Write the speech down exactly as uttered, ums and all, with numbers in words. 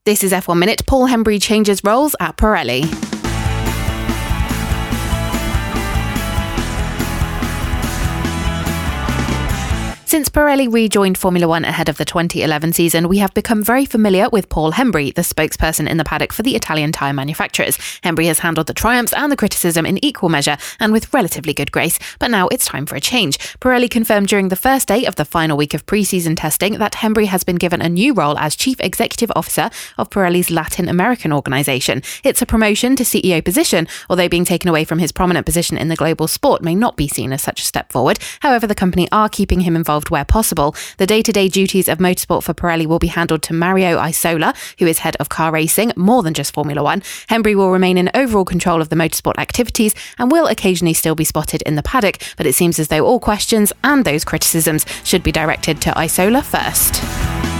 This is F one Minute. Paul Hembury changes roles at Pirelli. Since Pirelli rejoined Formula One ahead of the twenty eleven season, we have become very familiar with Paul Hembury, the spokesperson in the paddock for the Italian tyre manufacturers. Hembury has handled the triumphs and the criticism in equal measure and with relatively good grace, but now it's time for a change. Pirelli confirmed during the first day of the final week of pre-season testing that Hembury has been given a new role as Chief Executive Officer of Pirelli's Latin American organisation. It's a promotion to C E O position, although being taken away from his prominent position in the global sport may not be seen as such a step forward. However, the company are keeping him involved where possible. The day-to-day duties of motorsport for Pirelli will be handled to Mario Isola, who is head of car racing, more than just Formula One. Hembury will remain in overall control of the motorsport activities and will occasionally still be spotted in the paddock, but it seems as though all questions and those criticisms should be directed to Isola first.